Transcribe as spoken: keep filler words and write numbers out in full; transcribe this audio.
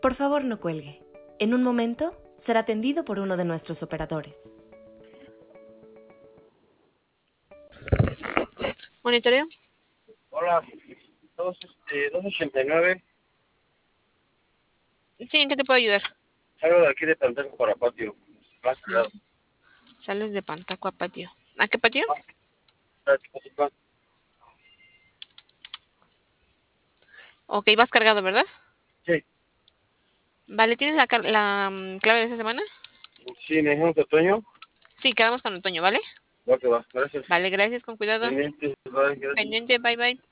Por favor, no cuelgue. En un momento será atendido por uno de nuestros operadores. ¿Monitoreo? Hola, dos, este, dos ochenta y nueve. Sí, ¿en qué te puedo ayudar? Salgo de aquí de Panteco para Patio. Más cuidado. Sales de Pantaco a Patio. ¿A qué patio? Ok, vas cargado, ¿verdad? Sí, Vale, ¿tienes la, car- la mm, clave de esta semana? sí, me dijeron que otoño. Sí, quedamos con Antonio, ¿vale? Va que va, gracias. Vale, gracias, con cuidado. Pendiente, bye, gracias. Pendiente, bye bye.